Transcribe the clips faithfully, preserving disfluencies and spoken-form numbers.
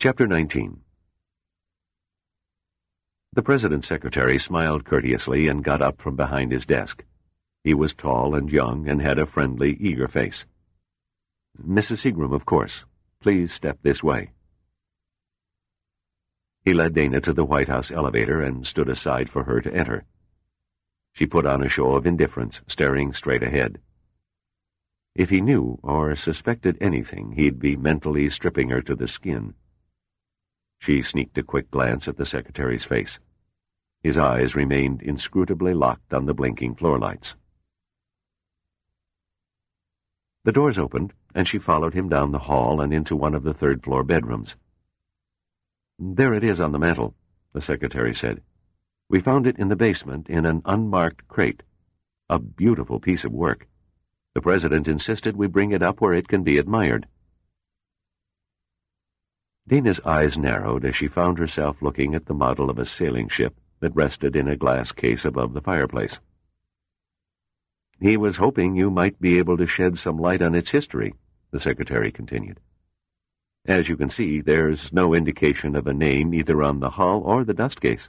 Chapter nineteen. The President's secretary smiled courteously and got up from behind his desk. He was tall and young and had a friendly, eager face. "Missus Seagram, of course. Please step this way." He led Dana to the White House elevator and stood aside for her to enter. She put on a show of indifference, staring straight ahead. If he knew or suspected anything, he'd be mentally stripping her to the skin. She sneaked a quick glance at the secretary's face. His eyes remained inscrutably locked on the blinking floor lights. The doors opened, and she followed him down the hall and into one of the third-floor bedrooms. "There it is on the mantel," the secretary said. "We found it in the basement in an unmarked crate. A beautiful piece of work. The President insisted we bring it up where it can be admired." Dana's eyes narrowed as she found herself looking at the model of a sailing ship that rested in a glass case above the fireplace. "He was hoping you might be able to shed some light on its history," the secretary continued. "As you can see, there's no indication of a name either on the hull or the dust case."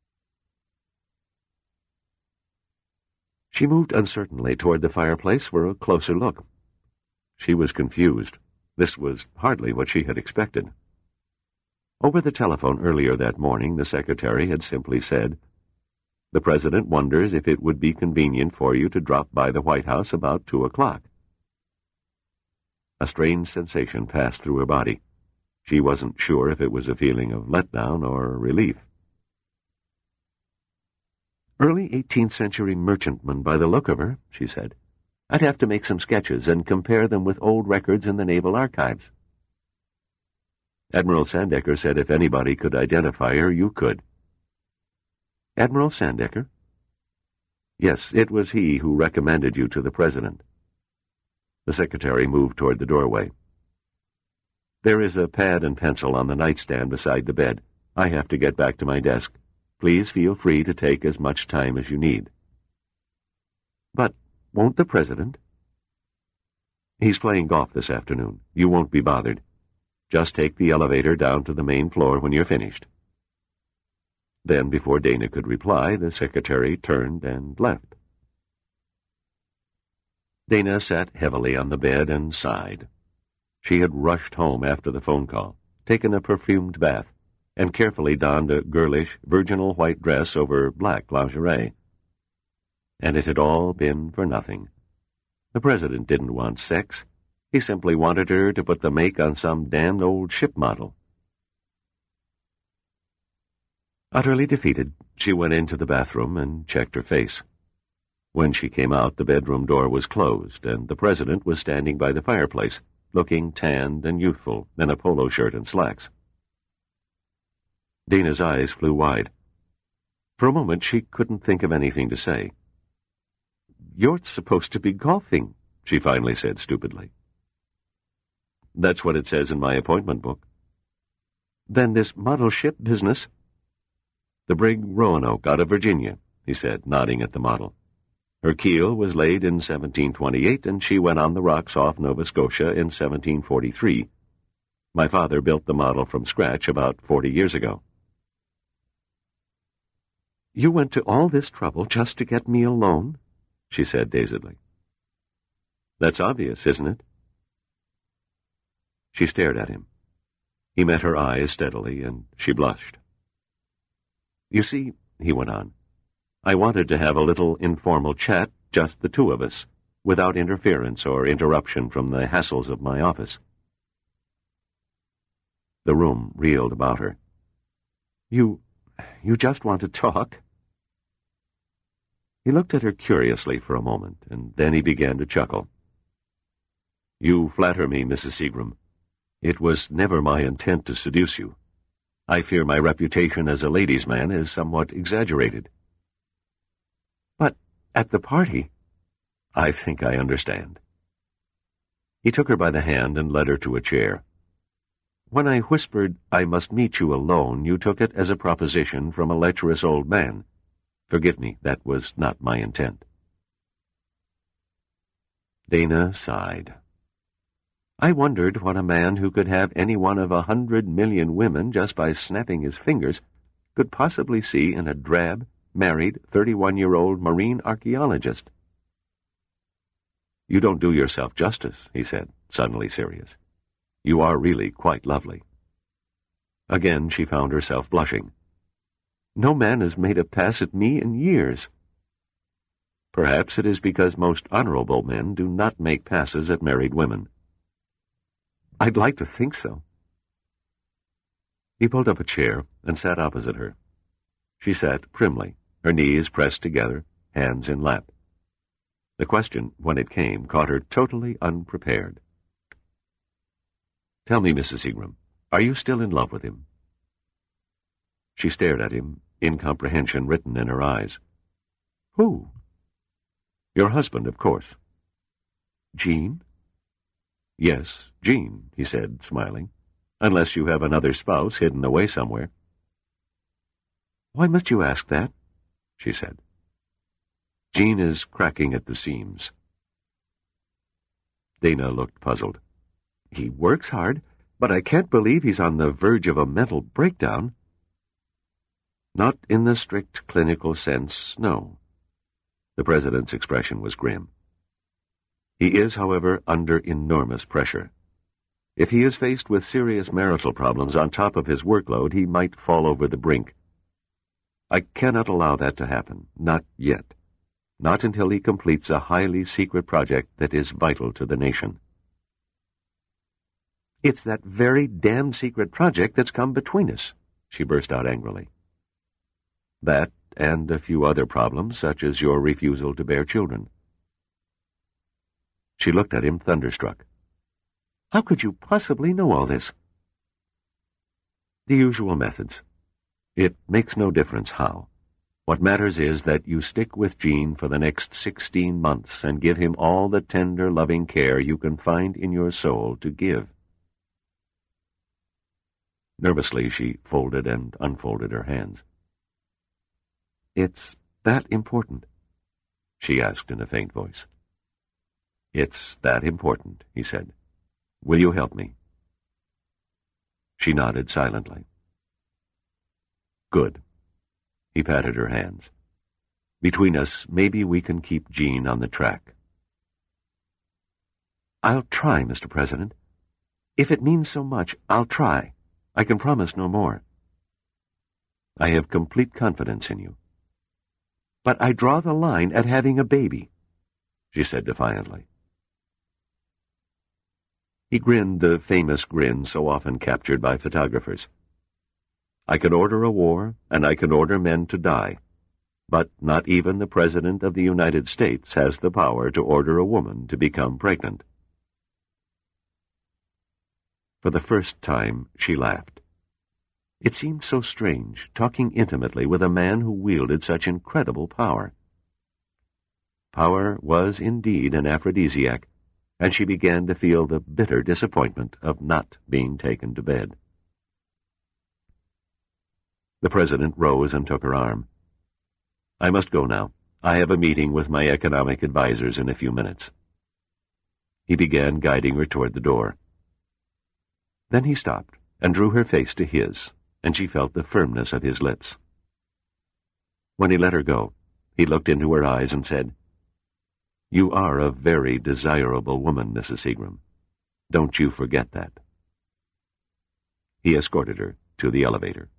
She moved uncertainly toward the fireplace for a closer look. She was confused. This was hardly what she had expected. Over the telephone earlier that morning, the secretary had simply said, "The President wonders if it would be convenient for you to drop by the White House about two o'clock." A strange sensation passed through her body. She wasn't sure if it was a feeling of letdown or relief. "Early eighteenth century merchantman by the look of her," she said. "I'd have to make some sketches and compare them with old records in the Naval Archives." "Admiral Sandecker said if anybody could identify her, you could." "Admiral Sandecker?" "Yes, it was he who recommended you to the President." The secretary moved toward the doorway. "There is a pad and pencil on the nightstand beside the bed. I have to get back to my desk. Please feel free to take as much time as you need." "But won't the President?" "He's playing golf this afternoon. You won't be bothered. Just take the elevator down to the main floor when you're finished." Then, before Dana could reply, the secretary turned and left. Dana sat heavily on the bed and sighed. She had rushed home after the phone call, taken a perfumed bath, and carefully donned a girlish, virginal white dress over black lingerie. And it had all been for nothing. The President didn't want sex. He simply wanted her to put the make on some damned old ship model. Utterly defeated, she went into the bathroom and checked her face. When she came out, the bedroom door was closed, and the President was standing by the fireplace, looking tanned and youthful in a polo shirt and slacks. Dana's eyes flew wide. For a moment, she couldn't think of anything to say. "You're supposed to be golfing," she finally said stupidly. "That's what it says in my appointment book." "Then this model ship business—" "The brig Roanoke out of Virginia," he said, nodding at the model. "Her keel was laid in seventeen twenty-eight, and she went on the rocks off Nova Scotia in seventeen forty-three. My father built the model from scratch about forty years ago." "You went to all this trouble just to get me a loan?" she said dazedly. "That's obvious, isn't it?" She stared at him. He met her eyes steadily, and she blushed. "You see," he went on, "I wanted to have a little informal chat, just the two of us, without interference or interruption from the hassles of my office." The room reeled about her. You... you just want to talk?" He looked at her curiously for a moment, and then he began to chuckle. "You flatter me, Missus Seagram. It was never my intent to seduce you. I fear my reputation as a ladies' man is somewhat exaggerated." "But at the party—" "I think I understand." He took her by the hand and led her to a chair. "When I whispered, 'I must meet you alone,' you took it as a proposition from a lecherous old man. Forgive me, that was not my intent." Dana sighed. I wondered what a man who could have any one of a hundred million women just by snapping his fingers could possibly see in a drab, married, thirty-one-year-old marine archaeologist. You don't do yourself justice, he said, suddenly serious. You are really quite lovely. Again she found herself blushing. No man has made a pass at me in years. Perhaps it is because most honorable men do not make passes at married women. I'd like to think so. He pulled up a chair and sat opposite her. She sat primly, her knees pressed together, hands in lap. The question, when it came, caught her totally unprepared. Tell me, Missus Seagram, are you still in love with him? She stared at him, incomprehension written in her eyes. Who? Your husband, of course. Jean? Yes, Jean, he said, smiling, unless you have another spouse hidden away somewhere. Why must you ask that? She said. Jean is cracking at the seams. Dana looked puzzled. He works hard, but I can't believe he's on the verge of a mental breakdown. Not in the strict clinical sense, no. The president's expression was grim. He is, however, under enormous pressure. If he is faced with serious marital problems on top of his workload, he might fall over the brink. I cannot allow that to happen, not yet. Not until he completes a highly secret project that is vital to the nation. It's that very damned secret project that's come between us, she burst out angrily. That and a few other problems, such as your refusal to bear children. She looked at him, thunderstruck. How could you possibly know all this? The usual methods. It makes no difference how. What matters is that you stick with Jean for the next sixteen months and give him all the tender, loving care you can find in your soul to give. Nervously, she folded and unfolded her hands. It's that important? She asked in a faint voice. It's that important, he said. Will you help me? She nodded silently. Good. He patted her hands. Between us, maybe we can keep Jean on the track. I'll try, Mister President. If it means so much, I'll try. I can promise no more. I have complete confidence in you. But I draw the line at having a baby, she said defiantly. He grinned the famous grin so often captured by photographers. I can order a war, and I can order men to die, but not even the President of the United States has the power to order a woman to become pregnant. For the first time, she laughed. It seemed so strange, talking intimately with a man who wielded such incredible power. Power was indeed an aphrodisiac, and she began to feel the bitter disappointment of not being taken to bed. The president rose and took her arm. I must go now. I have a meeting with my economic advisers in a few minutes. He began guiding her toward the door. Then he stopped and drew her face to his, and she felt the firmness of his lips. When he let her go, he looked into her eyes and said, You are a very desirable woman, Missus Seagram. Don't you forget that. He escorted her to the elevator.